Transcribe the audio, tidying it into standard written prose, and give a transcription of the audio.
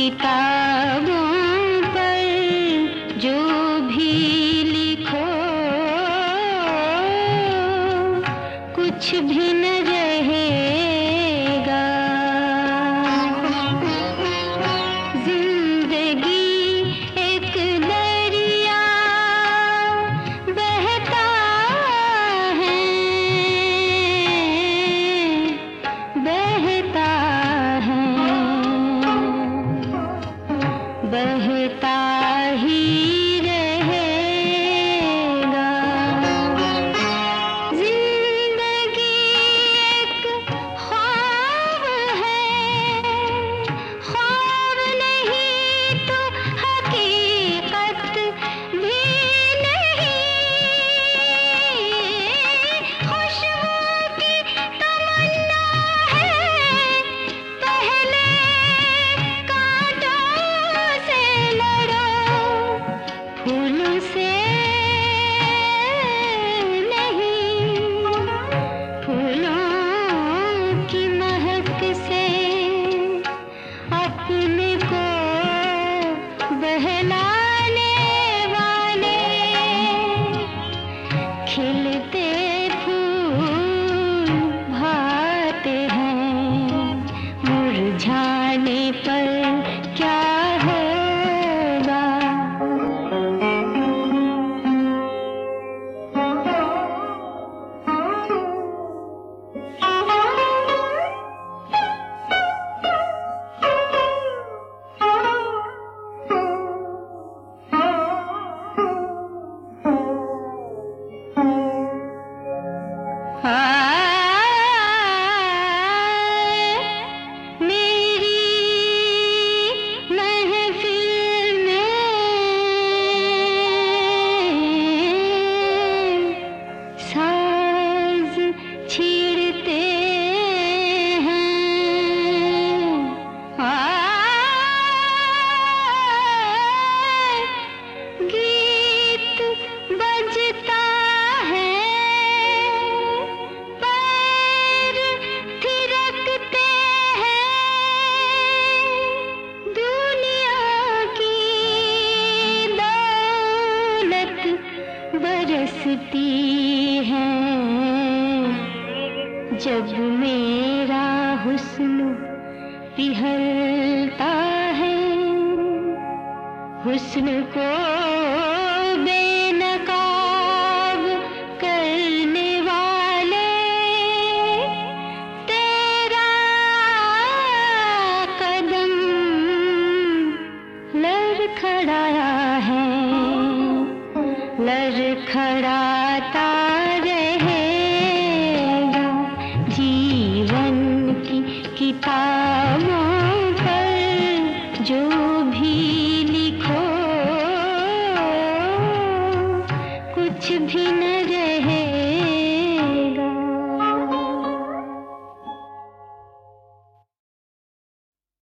किताबों पर जो भी लिखो कुछ भी न रहेगा। जिंदगी एक दरिया बहता है, बहता है, बहता ही रहेगा। जिंदगी एक ख्वाब है, ख्वाब नहीं तो हकीकत भी नहीं। खुशबू की तमन्ना है, पहले कांटों से लड़ो, फूलों से नहीं, फूलों की महक से अपने को बहलाने वाले खिलते फूल भाते हैं, मुरझाने पर क्या होगा। मेरी महफिल में साज छेड़ते हैं, गीत बजता है, पैर थिरकते हैं, दुनिया की दौलत बरसती है। जब मेरा हुस्न पिघलता है, हुस्न को